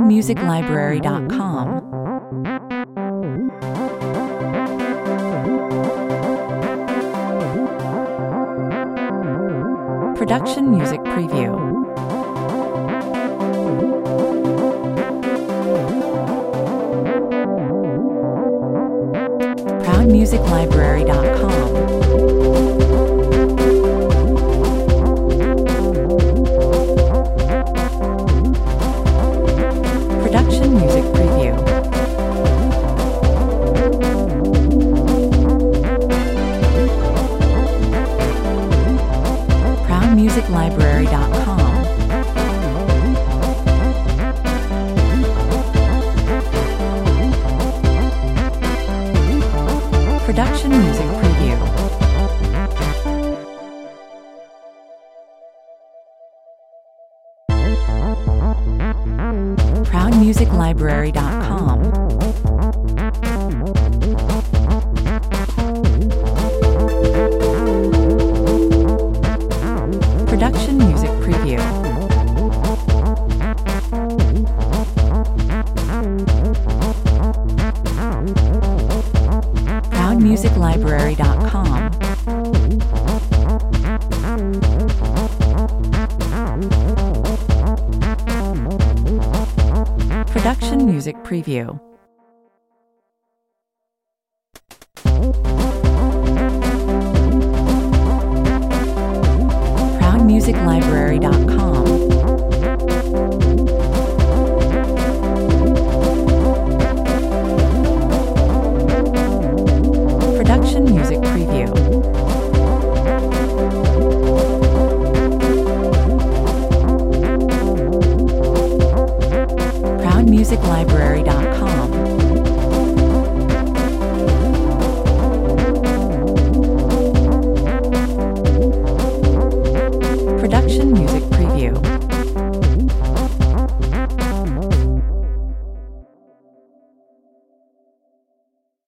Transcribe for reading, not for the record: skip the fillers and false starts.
ProudMusicLibrary.com. Production Music Preview. ProudMusicLibrary.com. Production Music Preview. ProudMusicLibrary.com. Production Music Preview. ProudMusicLibrary.com. Production Music Preview. ProudMusicLibrary.com. Production Music Preview. ProudMusicLibrary.com. Production Music Preview. ProudMusicLibrary.com.